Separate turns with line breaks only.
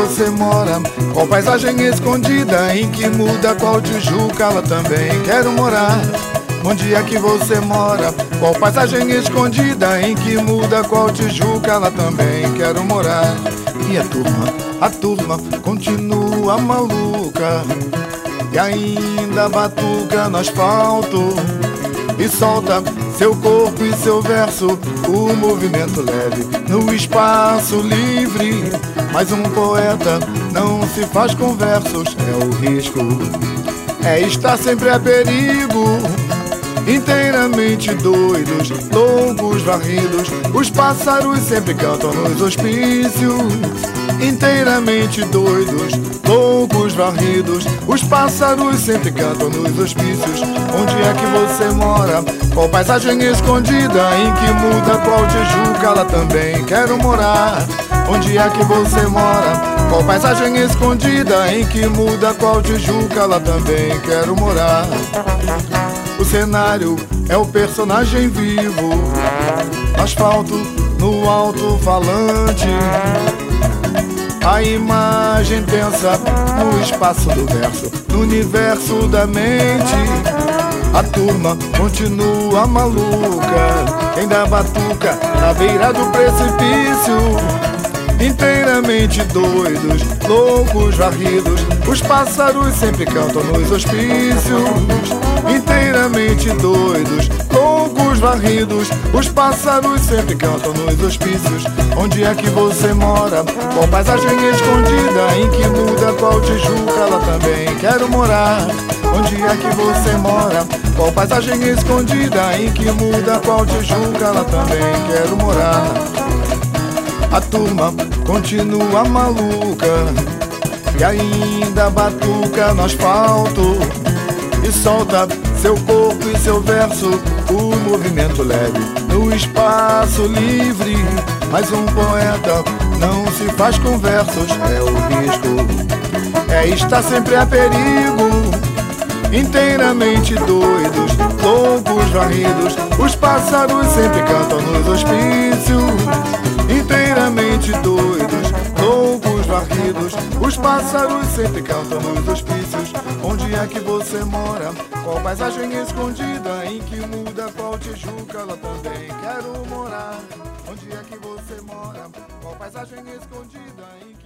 você mora? Qual paisagem escondida em que muda? Qual Tijuca lá também quero morar? Onde é que você mora? Qual paisagem escondida em que muda? Qual Tijuca lá também quero morar? E a turma continua maluca e ainda batuca no asfalto e solta seu corpo e seu verso, o movimento leve no espaço livre. Mas um poeta não se faz com versos, é o risco, é estar sempre a perigo. Inteiramente doidos, loucos, varridos, os pássaros sempre cantam nos hospícios. Inteiramente doidos, loucos, varridos, os pássaros sempre cantam nos hospícios. Onde é que você mora? Qual paisagem escondida em que muda? Qual Tijuca lá também quero morar? Onde é que você mora? Qual paisagem escondida em que muda? Qual Tijuca lá também quero morar? O cenário é o personagem vivo, asfalto no alto-falante, a imagem tensa no espaço do verso, no universo da mente. A turma continua maluca, ainda batuca na beira do precipício. Inteiramente doidos, loucos, varridos, os pássaros sempre cantam nos hospícios. Inteiramente doidos, loucos, varridos, os pássaros sempre cantam nos hospícios. Onde é que você mora? Qual paisagem escondida em que muda? Qual Tijuca lá também quero morar? Onde é que você mora? Qual paisagem escondida em que muda? Qual Tijuca lá também quero morar? A turma continua maluca e ainda batuca no asfalto e solta seu corpo e seu verso, o movimento leve no espaço livre. Mas um poeta não se faz com versos, é o risco, é estar sempre a perigo. Inteiramente doidos, loucos, varridos, os pássaros sempre cantam nos hospícios. Inteiramente doidos, loucos, varridos, os pássaros sempre cantam nos hospícios. Onde é que você mora? Qual paisagem escondida em que muda? Qual Tijuca lá também quero morar? Onde é que você mora? Qual paisagem escondida em que